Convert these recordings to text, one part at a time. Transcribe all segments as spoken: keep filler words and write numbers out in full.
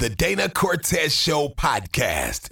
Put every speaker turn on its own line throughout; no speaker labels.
The Dana Cortez Show podcast.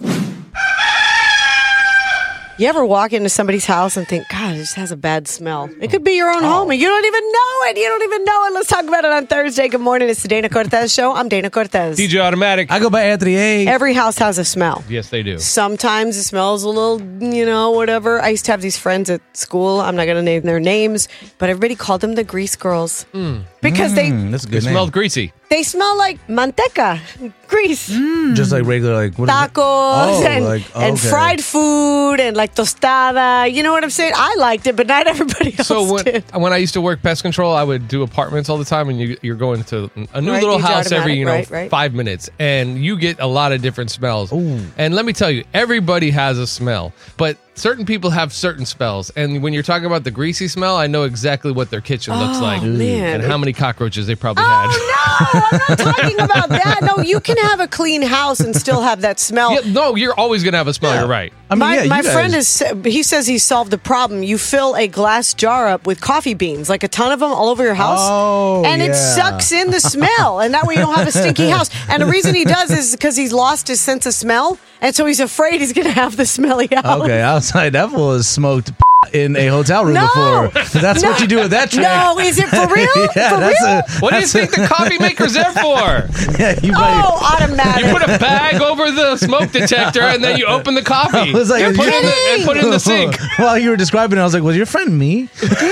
You ever walk into somebody's house and think, God, it just has a bad smell? It could be your own oh. home, and you don't even know it. You don't even know it. Let's talk about it on Thursday. Good morning. It's the Dana Cortez Show. I'm Dana Cortez.
D J Automatic.
I go by Anthony A.
Every house has a smell.
Yes, they do.
Sometimes it smells a little, you know, whatever. I used to have these friends at school. I'm not going to name their names, but everybody called them the grease girls.
Mm.
Because
mm,
they,
that's a good
they
name.
smelled greasy.
They smell like manteca, grease.
Mm. Just like regular, like what
tacos
oh,
and,
like, okay.
and fried food and like tostada. You know what I'm saying? I liked it, but not everybody else
so when,
did.
when I used to work pest control, I would do apartments all the time, and you, you're going to a new
right,
little
D J
house
Automatic,
every you know
right, right.
five minutes, and you get a lot of different smells.
Ooh.
And let me tell you, everybody has a smell, but certain people have certain smells. And when you're talking about the greasy smell, I know exactly what their kitchen looks
Oh,
like
man.
and how many cockroaches they probably
Oh,
had.
no, I'm not talking about that. No, you can have a clean house and still have that smell.
Yeah, no, you're always going to have a smell.
Yeah.
You're right.
I mean,
my
yeah, you
my
guys-
friend is, he says he solved the problem. You fill a glass jar up with coffee beans, like a ton of them all over your house.
Oh,
and it
yeah.
sucks in the smell. And that way you don't have a stinky house. And the reason he does is because he's lost his sense of smell. And so he's afraid he's going to have the smelly house.
Okay, outside that fool has smoked in a hotel room
No.
before. So that's
No.
what you do with that trick.
No, is it for real?
yeah,
for
that's
real?
a,
What do you
that's
think
a,
the coffee maker's there for?
Yeah, you might.
Oh, automatic.
You put a bag over the smoke detector, and then you open the coffee
I was like,
and, put it in the, and put it in the sink.
While you were describing it, I was like, was your friend me?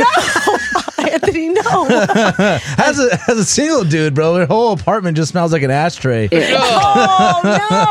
Anthony, no.
As a, as a single dude, bro, your whole apartment just smells like an ashtray.
Oh,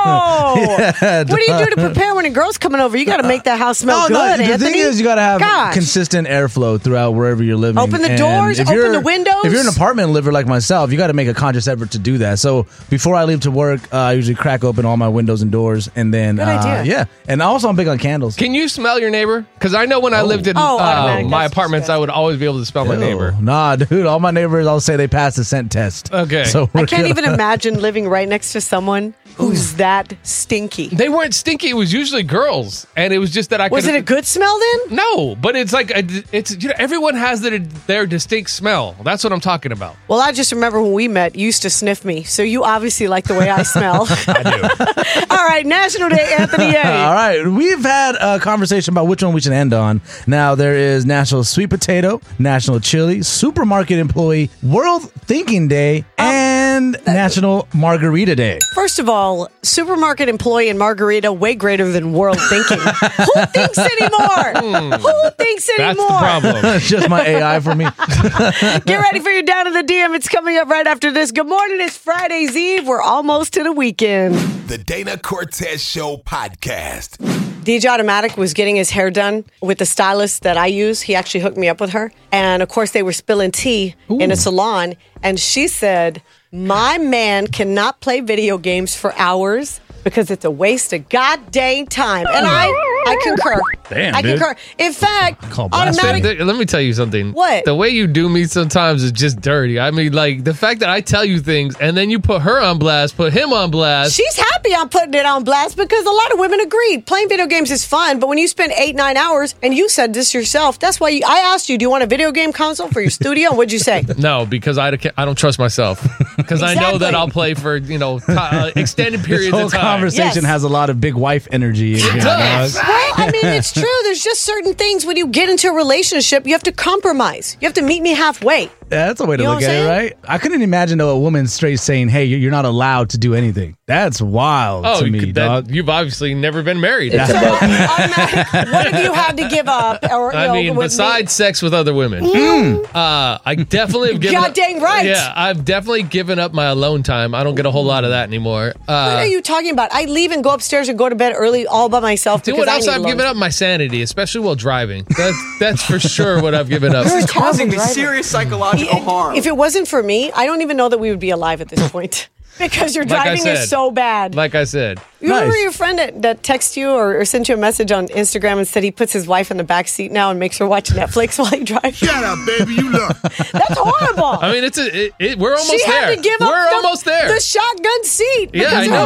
no.
Yeah,
What do you do to prepare when a girl's coming over? You got to make that house smell
No,
good,
no. The
Anthony.
thing is, you got to have
Gosh.
consistent airflow throughout wherever you're living.
Open the
And
doors,
if
open
you're-
the windows.
If you're an apartment liver like myself, you got to make a conscious effort to do that. So before I leave to work, uh, I usually crack open all my windows and doors, and then
Good
uh,
idea.
yeah. And also, I'm big on candles.
Can you smell your neighbor? Because I know when I lived in
Oh,
uh,
automatic.
my
That's
apartments, I would always be able to smell my
Ew.
neighbor.
Nah, dude. All my neighbors, I'll say they passed the scent test.
Okay.
So we're
I can't
good.
even imagine living right next to someone who's that stinky.
They weren't stinky. It was usually girls, and it was just that I
Was
could.
it a good smell then?
No, but it's like a, it's you know everyone has their their distinct smell. That's what I'm talking about.
Well, I just remember when we met, you used to sniff me. So you obviously like the way I smell.
I do.
All right, National Day, Anthony A.
All right, we've had a conversation about which one we should end on. Now, there is National Sweet Potato, National Chili, Supermarket Employee, World Thinking Day, and National Margarita Day.
First of all, supermarket employee and margarita way greater than world thinking. Who thinks anymore? Who thinks
That's
anymore?
the problem.
It's just my A I for me.
Get ready for your Down in the D M. It's coming up right after this. Good morning. It's Friday's Eve. We're almost to the weekend.
The Dana Cortez Show podcast.
D J Automatic was getting his hair done with the stylist that I use. He actually hooked me up with her. And of course, they were spilling tea in a salon. And she said, my man cannot play video games for hours because it's a waste of goddamn time. And I, I concur.
Damn,
I
dude.
concur. In fact,
Call blasphemy.
Automatic.
Th- Let me tell you something.
What?
The way you do me sometimes is just dirty. I mean, like the fact that I tell you things and then you put her on blast, put him on blast.
She's happy I'm putting it on blast because a lot of women agreed. Playing video games is fun, but when you spend eight, nine hours, and you said this yourself, that's why you, I asked you, do you want a video game console for your studio? And what'd you say?
No, because I, I don't trust myself. Because I know that
Exactly.
I'll play for, you know, t- uh, extended
This
periods
whole
of time.
conversation
Yes.
has a lot of big wife energy in here.
does.
dog.
Well, I mean, it's true. There's just certain things when you get into a relationship, you have to compromise. You have to meet me halfway.
Yeah, that's a way to
You know
look
what
at
I'm
it,
saying?
right? I couldn't imagine though a woman straight saying, "Hey, you're not allowed to do anything." That's wild
Oh,
to
you
me,
could-
dog.
that, you've obviously never been married.
So, automatic, what have you had to give up? Or, you
I
know,
mean,
with
besides
me?
sex with other women, uh, I definitely have given.
God dang right.
Yeah, I've definitely given up my alone time. I don't get a whole lot of that anymore.
What
Uh,
are you talking about? I leave and go upstairs and go to bed early all by myself
do
because
what
I
else
need
I've
alone
given
time.
up? My sanity, especially while driving. That's that's for sure what I've given up.
You're a
It's causing me
terrible driver.
serious psychological harm.
If it wasn't for me, I don't even know that we would be alive at this point. Because your
Like I
driving
said.
is so bad.
Like I said,
You remember
Nice.
your friend that, that texted you or, or sent you a message on Instagram and said he puts his wife in the back seat now and makes her watch Netflix while he drives?
Shut up, baby. You look.
That's horrible.
I mean, it's a, it, it, we're almost
she
there.
had to give
we're
up the,
almost there.
the shotgun seat
Yeah,
because
I
her
know.
man.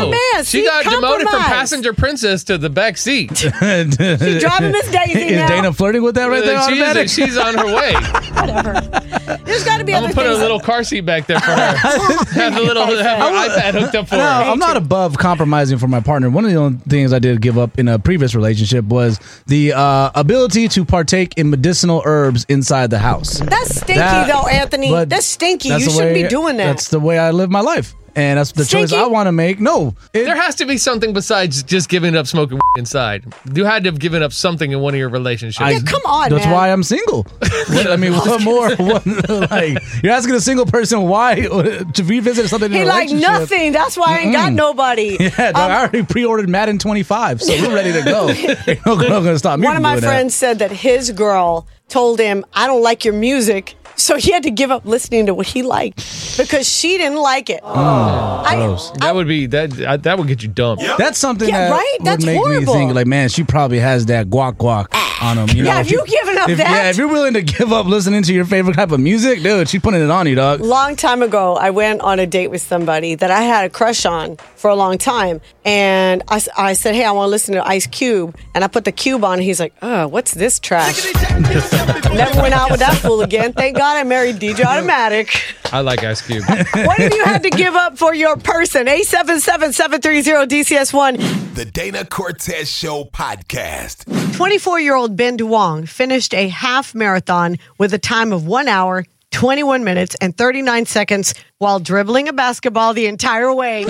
She
see,
got demoted from
compromise.
passenger princess to the back seat.
She's driving Miss Daisy
Is
now.
Dana flirting with that right there?
she's,
automatic?
she's on her way.
Whatever. There's got to be
I'm
other
gonna put
things.
a little car seat back there for her. have a little have her iPad hooked up for
No,
her.
I'm not above compromising for my partner. One of the only things I did give up in a previous relationship was the uh, ability to partake in medicinal herbs inside the house.
That's stinky,
That-
though, Anthony.
but
That's stinky.
that's
You
the
shouldn't
way-
be doing that.
That's the way I live my life. And that's the choice
Stinky?
I want to make. No. It-
There has to be something besides just giving up smoking inside. You had to have given up something in one of your relationships.
Yeah, come on,
That's
man.
why I'm single. What, I mean, what more? What, like, you're asking a single person why to revisit something in
He
a
like
relationship.
nothing. That's why I ain't got nobody.
Yeah, dog,
Um,
I already pre-ordered Madden twenty-five, so we're ready to go. Ain't no girl gonna stop me
One
from
of my
doing
friends said that his girl told him, I don't like your music. So he had to give up listening to what he liked because she didn't like it. I,
gross.
that would be that. uh, That would get you dumped.
that. That's something
Yeah,
that
right?
would
That's
make
horrible.
me think, like, man, she probably has that guac guac on him. You
Yeah,
know,
if you giving up
if,
that-
Yeah, if you're willing to give up listening to your favorite type of music, dude, she's putting it on you, dog.
long time ago, I went on a date with somebody that I had a crush on for a long time. And I, s- I said, hey, I want to listen to Ice Cube. And I put the Cube on. And he's like, oh, what's this trash? Never went out with that fool again. Thank God I married D J Automatic.
I like Ice Cube.
What have you had to give up for your person? eight seven seven, seven three zero, D C S one.
The Dana Cortez Show podcast.
twenty-four-year-old Ben Duong finished a half marathon with a time of one hour, twenty-one minutes, and thirty-nine seconds while dribbling a basketball the entire way.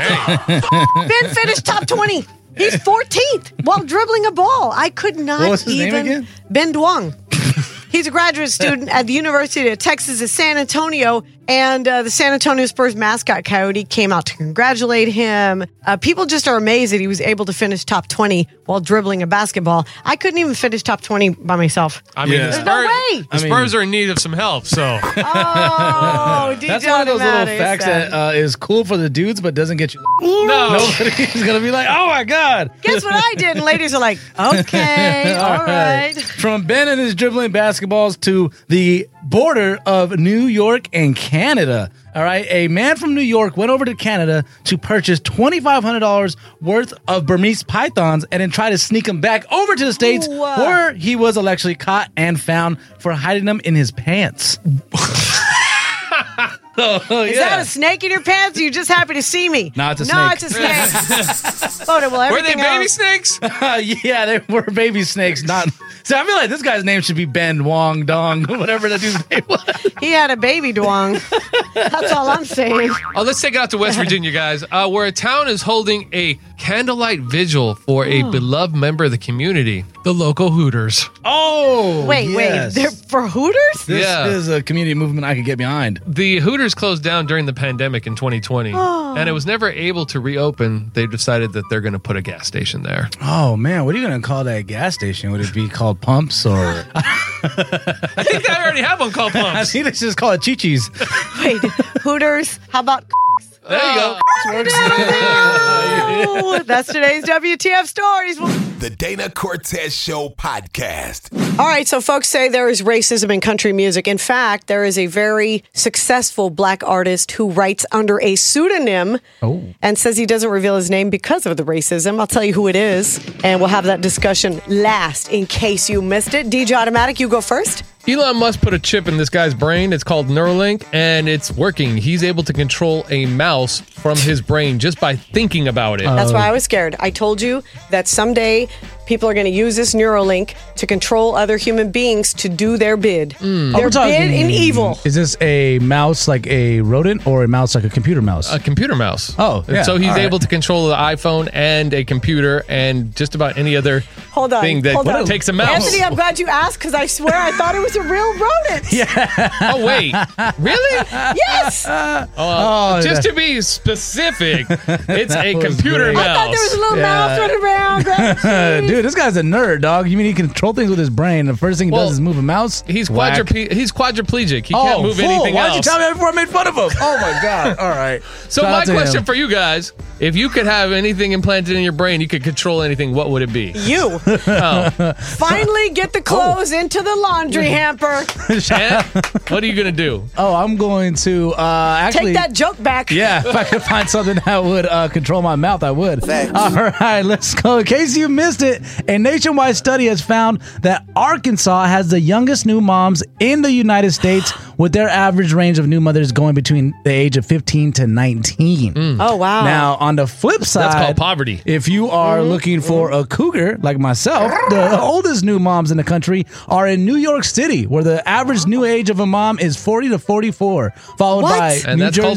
Ben finished top twenty. He's fourteenth while dribbling a ball. I could not
What was his name
even.
again?
Ben Duong. He's a graduate student at the University of Texas at San Antonio, and uh, the San Antonio Spurs mascot Coyote came out to congratulate him. Uh, people just are amazed that he was able to finish top twenty while dribbling a basketball. I couldn't even finish top twenty by myself.
I mean,
Yeah.
the
There's
no
Spurs,
way.
the
I mean-
Spurs are in need of some help. So
Oh, D J
That's one of those little
Automatic
facts
said.
that uh, is cool for the dudes, but doesn't get you.
no,
Nobody's gonna be like, oh my god.
Guess what I did? And ladies are like, okay, all right.
From Ben and his dribbling basketballs to the border of New York and Canada. All right. A man from New York went over to Canada to purchase twenty-five hundred dollars worth of Burmese pythons and then try to sneak them back over to the States,
Ooh.
where he was actually caught and found for hiding them in his pants. Oh,
Is
yeah.
that a snake in your pants? Or you just happy to see me?
No, it's a
No,
snake.
it's a snake. Oh, well,
were they
everything
baby
else-
snakes?
Yeah, they were baby snakes. Not. So I feel like this guy's name should be Ben Wong Dong, whatever that dude's name was.
He had a baby duong. That's all I'm saying.
Oh, let's take it out to West Virginia, guys, uh, where a town is holding a candlelight vigil for a beloved member of the community, the local Hooters.
Oh,
Wait,
yes.
wait. They're for Hooters?
This
Yeah.
is a community movement I could get behind.
The Hooters closed down during the pandemic in twenty twenty, and it was never able to reopen. They decided that they're going to put a gas station there.
Oh man, what are you gonna call that gas station? Would it be called Pumps or?
I think they already have one called
I
Pumps.
think it's just called Chi-Chi's.
Wait, Hooters? How about
There you go.
Oh, that's today's W T F stories.
The Dana Cortez Show podcast.
All right, so folks say there is racism in country music. In fact, there is a very successful black artist who writes under a pseudonym and says he doesn't reveal his name because of the racism. I'll tell you who it is, and we'll have that discussion last in case you missed it. D J Automatic, you go first.
Elon Musk put a chip in this guy's brain. It's called Neuralink, and it's working. He's able to control a mouse from his brain just by thinking about it.
That's why I was scared. I told you that someday people are going to use this Neuralink to control other human beings to do their bid. Their
We're talking-
bid in evil.
Is this a mouse like a rodent or a mouse like a computer mouse?
A computer mouse.
Oh, yeah.
So he's
All right.
able to control the iPhone and a computer and just about any other
Hold on.
thing that
hold on.
takes a mouse.
Anthony, I'm glad you asked because I swear I thought it was a real rodent.
Oh, wait. Really?
Yes.
Uh, just to be specific, it's a
was
computer
great.
mouse.
I thought there was a little
Yeah.
mouse running around. grabbing cheese.
Dude, this guy's a nerd, dog. You mean he can control things with his brain? The first thing he
Well,
does is move a mouse.
He's
Whack.
quadruple- he's quadriplegic. He
Oh,
can't move
fool.
anything
Why
else.
did you tell me before I made fun of him? Oh my god! All right.
So
Shout
my
out to
question
him.
for you guys: If you could have anything implanted in your brain, you could control anything, what would it be?
You.
Oh.
Finally get the clothes oh. into the laundry hamper.
And what are you going to do?
Oh, I'm going to uh, actually...
Take that joke back.
Yeah, if I could find something that would uh, control my mouth, I would. Thanks. All right, let's go. In case you missed it, a nationwide study has found that Arkansas has the youngest new moms in the United States, with their average range of new mothers going between the age of fifteen to nineteen.
Mm.
Oh, wow.
Now, on the flip side,
that's called poverty.
If you are mm-hmm. looking for a cougar like myself, the oldest new moms in the country are in New York City, where the average new age of a mom is forty to forty-four, followed
what?
by
and
New
that's
Jersey.
called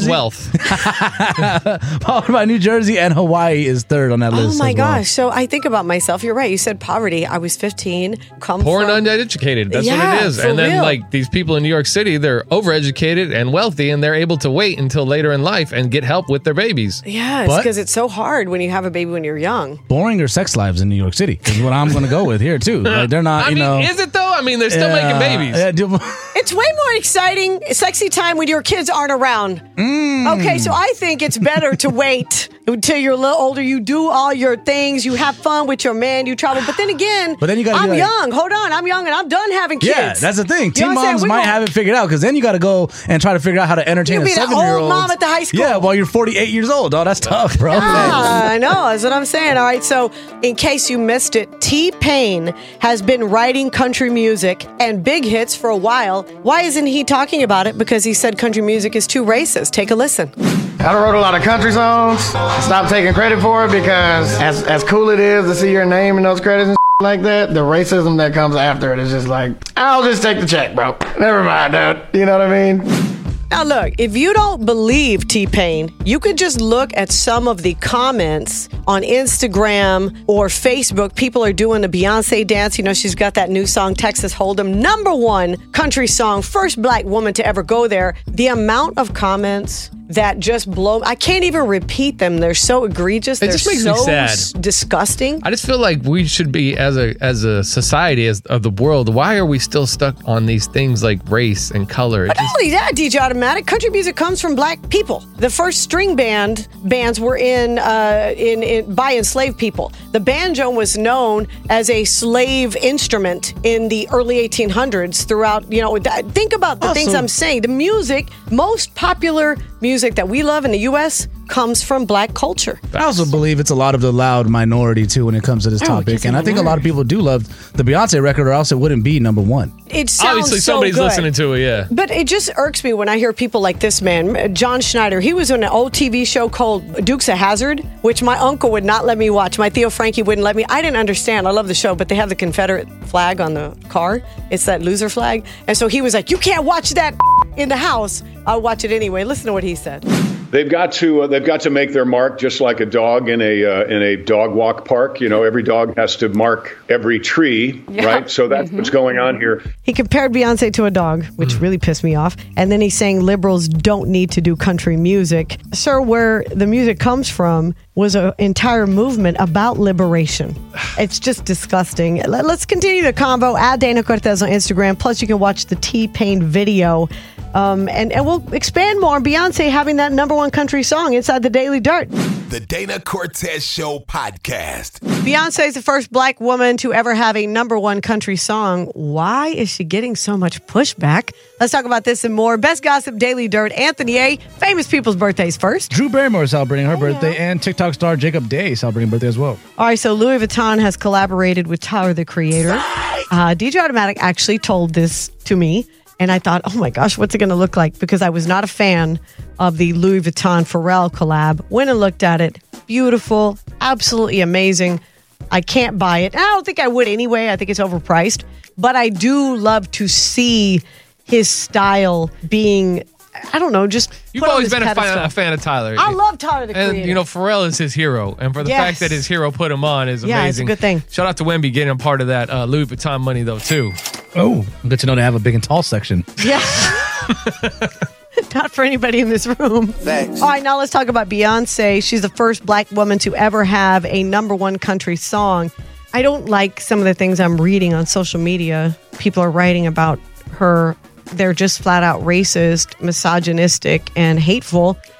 wealth.
Followed by New Jersey, and Hawaii is third on that list.
Oh my
as
gosh!
Well.
So I think about myself. You're right. You said poverty. I was fifteen. Come
Poor
from...
and uneducated. That's
yeah,
what it is.
for
And then
real.
like these people in New York City, they're overeducated and wealthy, and they're able to wait until later in life and get help with their babies.
Yeah, it's because it's so hard when you have a baby when you're young.
Boring or sex lives in New York City is what I'm going to go with here too. Like they're not.
I
you
mean,
know,
is it though? I mean, they're still
uh,
making babies.
Yeah, do-
It's way more exciting, sexy time when your kids aren't around.
Mm.
Okay, so I think it's better to wait until you're a little older. You do all your things. You have fun with your man. You travel. But then again,
but then you gotta
I'm
like,
young. Hold on. I'm young and I'm done having kids.
Yeah, that's the thing.
You
Teen
know
moms might have it figured out because then you got to go and try to figure out how to entertain
You
a
be the
seven-year-old
old mom at the high school.
Yeah, while you're forty-eight years old. Oh, that's tough, bro.
Ah, I know. That's what I'm saying. All right. So, in case you missed it, T-Pain has been writing country music and big hits for a while. Why isn't he talking about it? Because he said country music is too racist. Take a listen.
I wrote a lot of country songs. Stop taking credit for it because as as cool it is to see your name in those credits and like that, the racism that comes after it is just like, I'll just take the check, bro. Never mind, dude. You know what I mean?
Now, look, if you don't believe T-Pain, you could just look at some of the comments on Instagram or Facebook. People are doing the Beyonce dance. You know, she's got that new song, Texas Hold'em, number one country song, first black woman to ever go there. The amount of comments that just blow, I can't even repeat them. They're so egregious.
It
They're
just makes
so
me sad.
s- disgusting.
I just feel like we should be, as a as a society, as of the world, why are we still stuck on these things like race and color? It
But not
just-
only that, D J Automatic, country music comes from black people. The first string band bands were in, uh, in in by enslaved people. The banjo was known as a slave instrument in the early eighteen hundreds. Throughout, you know, th- think about the
Also-
things I'm saying. The music, most popular music that we love in the U S comes from black culture.
I also believe it's a lot of the loud minority too when it comes to this
Oh,
topic,
it's a
and I think a lot of people do love the Beyonce record, or else it wouldn't be number one.
It sounds
Obviously,
so
somebody's
good.
listening to it, yeah.
But it just irks me when I hear people like this man, John Schneider. He was on an old T V show called Dukes of Hazzard, which my uncle would not let me watch. My Theo Frankie wouldn't let me. I didn't understand. I love the show, but they have the Confederate flag on the car. It's that loser flag. And so he was like, you can't watch that in the house. I'll watch it anyway. Listen to what he said.
They've got to uh, they've got to make their mark just like a dog in a uh, in a dog walk park. You know, every dog has to mark every tree,
Yeah.
right? So that's what's going on here.
He compared Beyonce to a dog, which really pissed me off. And then he's saying liberals don't need to do country music. Sir, where the music comes from was an entire movement about liberation. It's just disgusting. Let- Let's continue the convo. At Dana Cortez on Instagram. Plus, you can watch the T-Pain video. Um, and, and we'll expand more on Beyonce having that number one country song inside the Daily Dirt.
The Dana Cortez Show podcast.
Beyonce is the first black woman to ever have a number one country song. Why is she getting so much pushback? Let's talk about this and more. Best Gossip Daily Dirt. Anthony A. Famous people's birthdays first.
Drew Barrymore is celebrating her birthday, and TikTok star Jacob Day is celebrating birthday as well.
All right, so Louis Vuitton has collaborated with Tyler, the Creator. Uh, D J Automatic actually told this to me, and I thought, oh my gosh, what's it going to look like? Because I was not a fan of the Louis Vuitton Pharrell collab. Went and looked at it. Beautiful, absolutely amazing. I can't buy it. I don't think I would anyway. I think it's overpriced. But I do love to see his style being, I don't know, just
You've
put on
always
this
been a fan,
pedestal.
a fan of Tyler.
I love Tyler, the
And,
Creator.
you know, Pharrell is his hero. And for the
Yes.
fact that his hero put him on is
Yeah, it's a
amazing.
good thing.
Shout out to Wemby getting a part of that uh, Louis Vuitton money, though, too.
Oh, good to know they have a big and tall section.
Yeah. Not for anybody in this room.
Thanks.
All right, now let's talk about Beyonce. She's the first black woman to ever have a number one country song. I don't like some of the things I'm reading on social media. People are writing about her. They're just flat out racist, misogynistic, and hateful.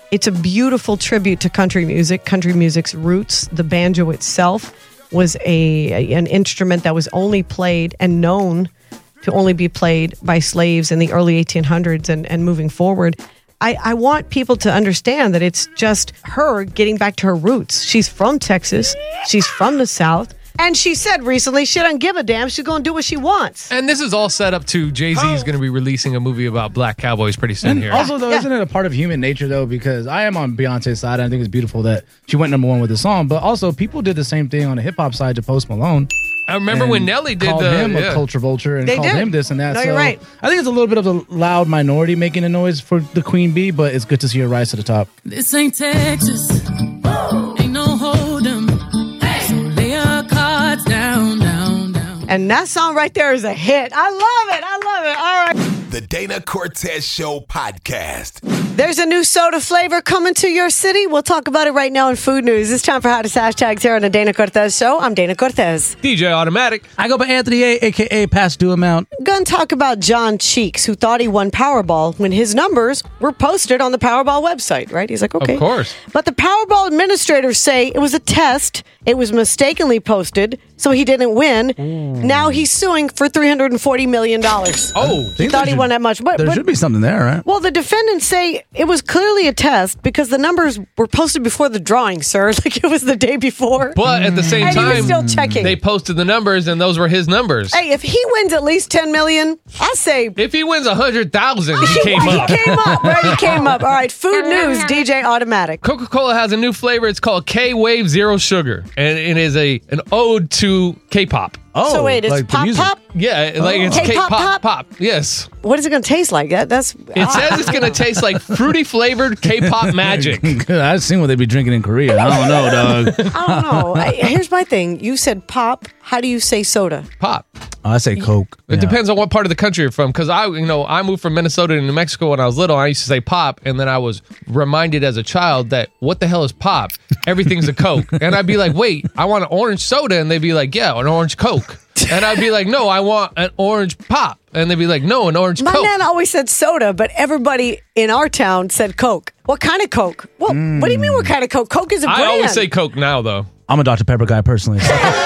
It's a beautiful tribute to country music, country music's roots. The banjo itself was a an instrument that was only played and known to only be played by slaves in the early eighteen hundreds and, and moving forward. I, I want people to understand that it's just her getting back to her roots. She's from Texas. She's from the South. And she said recently she doesn't give a damn. She's going to do what she wants.
And this is all set up to Jay-Z is going to be releasing a movie about black cowboys pretty soon
And
here.
also, though,
Yeah.
isn't it a part of human nature, though? Because I am on Beyonce's side. I think it's beautiful that she went number one with the song. But also, people did the same thing on the hip-hop side to Post Malone.
I remember
and
when Nelly did
called
the
him
yeah.
a culture vulture and
They
called
did.
him this and that.
No,
so
you're right.
I think it's a little bit of a loud minority making a noise for the Queen Bee, but it's good to see her rise to the top.
This ain't Texas. Ain't no hold 'em. So lay your cards down, down, down.
And that song right there is a hit. I love it. I love it. All right.
The Dana Cortez Show podcast.
There's a new soda flavor coming to your city. We'll talk about it right now in Food News. It's time for Hottest Hashtags here on the Dana Cortez Show. I'm Dana Cortez.
D J Automatic.
I go by Anthony A, a k a. Past Due Amount.
Gonna talk about John Cheeks, who thought he won Powerball when his numbers were posted on the Powerball website, right? He's like, okay.
Of course.
But the Powerball administrators say it was a test. It was mistakenly posted, so he didn't win. Now he's suing for three hundred forty million dollars.
Oh,
He thought he won that much. But,
There
but
should be something there, right?
Well, the defendants say it was clearly a test because the numbers were posted before the drawing, sir. Like it was the day before.
but at the same
And he was
time,
still checking.
they posted the numbers and those were his numbers.
Hey, if he wins at least ten million, I say
If he wins a hundred thousand, he came
he
up.
came up, right? He came up. All right, Food News, D J Automatic.
Coca-Cola has a new flavor. It's called K-Wave Zero Sugar, and it is a an ode to K-pop.
Oh,
So wait, it's
like the
pop
music.
pop?
Yeah, like it's
K-pop
K-pop
pop?
pop. Yes,
What is it going to taste like? That that's
it says it's gonna taste like fruity flavored K-pop magic.
I've seen what they be drinking in Korea. I don't know, dog.
I don't know. I, here's my thing. You said pop. How do you say soda?
Pop.
Oh, I say Coke.
It
Yeah.
depends on what part of the country you're from. Because I, you know, I moved from Minnesota to New Mexico when I was little. I used to say pop, and then I was reminded as a child that what the hell is pop? Everything's a Coke, and I'd be like, wait, I want an orange soda, and they'd be like, yeah, an orange Coke, and I'd be like, no, I want an orange pop, and they'd be like, no, an orange
My
Coke.
nan always said soda, but everybody in our town said Coke. What kind of Coke? Well, what do you mean what kind of Coke? Coke is a brand.
I always say Coke now, though.
I'm a Doctor Pepper guy personally.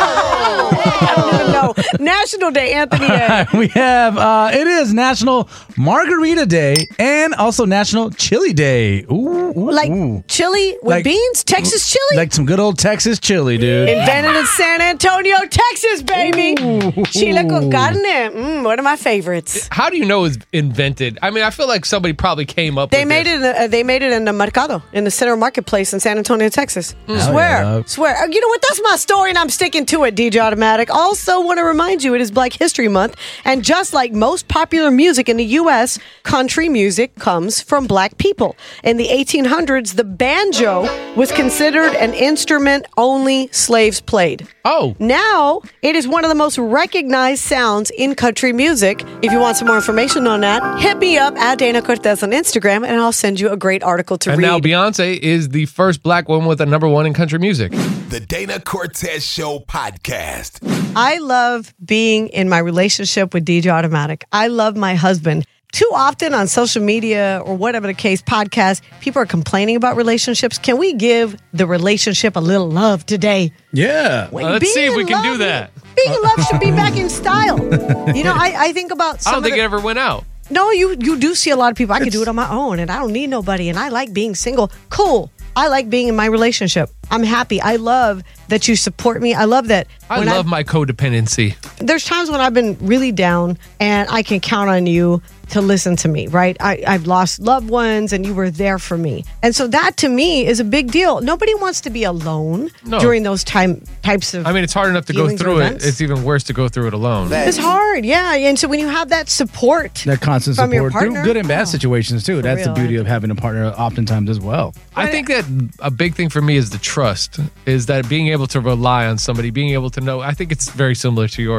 I don't even know. National Day, Anthony A.
We have, uh, it is National Margarita Day and also National Chili Day. Ooh, ooh,
Like
ooh.
chili with
Like-
beans? Texas chili?
Like some good old Texas chili, dude.
Invented in San Antonio, Texas, baby. Chile con carne. Mm, one of my favorites.
How do you know it's invented? I mean, I feel like somebody probably came up
They
with
made
this.
it. In the, uh, they made it in the Mercado, in the Center Marketplace in San Antonio, Texas. Swear,
yeah, dog.
swear. Uh, You know what? That's my story, and I'm sticking to it. D J Automatic. Also, want to remind you, it is Black History Month, and just like most popular music in the U S, country music comes from black people. In the eighteen hundreds, the banjo was considered an instrument only slaves played.
Oh,
Now, it is one of the most recognized sounds in country music. If you want some more information on that, hit me up at Dana Cortez on Instagram, and I'll send you a great article to
and
read.
now Beyonce is the first black woman with a number one in country music.
The Dana Cortez Show podcast.
I love being in my relationship with D J Automatic. I love my husband. Too often on social media or whatever the case, podcasts, people are complaining about relationships. Can we give the relationship a little love today?
Yeah.
When
let's
being
see if we
in
can do
love-
that.
Being in love should be back in style. You know, I, I think about some
I don't
of
think
the-
it ever went out.
No, you you do see a lot of people. I could do it on my own, and I don't need nobody, and I like being single. Cool. I like being in my relationship. I'm happy. I love that you support me. I love that.
I
when
love my codependency.
There's times when I've been really down, and I can count on you to listen to me, right? I, I've lost loved ones, and you were there for me. And so that, to me, is a big deal. Nobody wants to be alone
No.
during those time types of
I mean, it's hard enough to go
feelings or
through it.
events.
It's even worse to go through it alone.
It's hard, yeah. And so when you have that support,
That constant
From your
support through
partner?
good and bad
Oh,
situations, too. That's
real,
the beauty
I-
of having a partner oftentimes as well.
I think that a big thing for me is the trust, is that being able to rely on somebody, being able to know. I think it's very similar to yours.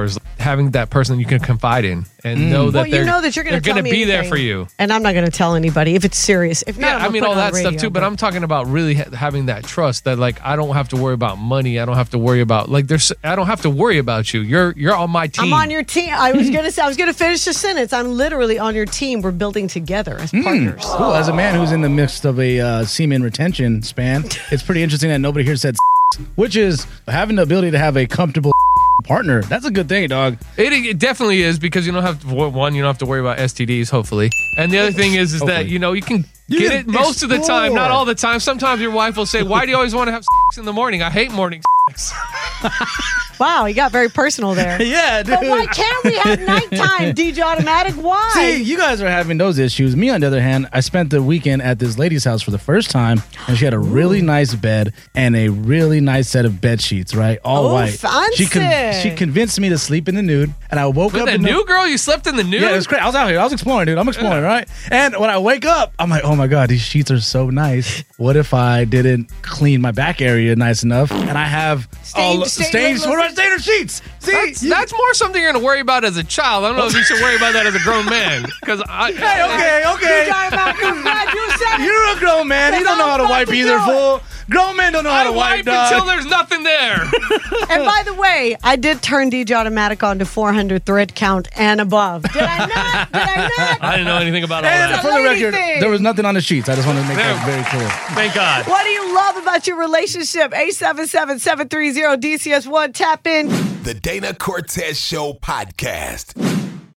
having that person you can confide in and know that
Well,
they're,
you know that you're going
they're
to tell
gonna
me
be there
anything,
for you.
and I'm not going to tell anybody if it's serious. If not,
Yeah,
I'm
I
gonna
mean
put
all
it on
that
the
stuff
radio,
too, but I'm talking about really ha- having that trust that like I don't have to worry about money. I don't have to worry about like there's I don't have to worry about you. You're you're on my team.
I'm on your team. I was gonna say I was gonna finish the sentence. I'm literally on your team. We're building together as partners.
Cool. As a man who's in the midst of a uh, semen retention span, it's pretty interesting that nobody here said which is having the ability to have a comfortable partner. That's a good thing, dog.
It, it definitely is because you don't have to, one, you don't have to worry about S T Ds, hopefully. And the other thing is, is that,
Hopefully.
you know, you can
You
get
can
it most of the time, not
explore.
all the time. Sometimes your wife will say, why do you always want to have sex in the morning? I hate morning sex.
Wow, he got very personal there.
Yeah, dude.
But why can't we have nighttime D J Automatic? Why?
See, you guys are having those issues. Me, on the other hand, I spent the weekend at this lady's house for the first time, and she had a really nice bed and a really nice set of bed sheets, right? All
Oh,
white.
fancy.
She con- she convinced me to sleep in the nude, and I woke
With
up
a
in
new
the-
girl? You slept in the nude?
Yeah, it was great. I was out here. I was exploring, dude. I'm exploring, right? And when I wake up, I'm like, oh my God, these sheets are so nice. What if I didn't clean my back area nice enough? And I have
Stained-
all
stained
stains.
little-
What do I stain her sheets? See,
That's,
you-
that's more something you're going to worry about as a child. I don't know if you should worry about that as a grown man. Because I.
Hey, okay, okay.
D J Automatic, I'm glad you said it.
You're a grown man. You don't know how to
I'm
wipe
about to
either,
do it.
fool. Grown men don't know how
I
to wipe,
wipe
dog.
until there's nothing there.
And by the way, I did turn D J Automatic on to four hundred thread count and above. Did I not? Did I not?
I didn't know anything about all
And
that.
for the
lady
record,
thing.
there was nothing on the sheets. I just wanted to make that
There-
very clear.
Thank God.
What do you love about your relationship? eight seven seven, seven three zero, D C S one. Tap in.
The Dana Cortez Show podcast.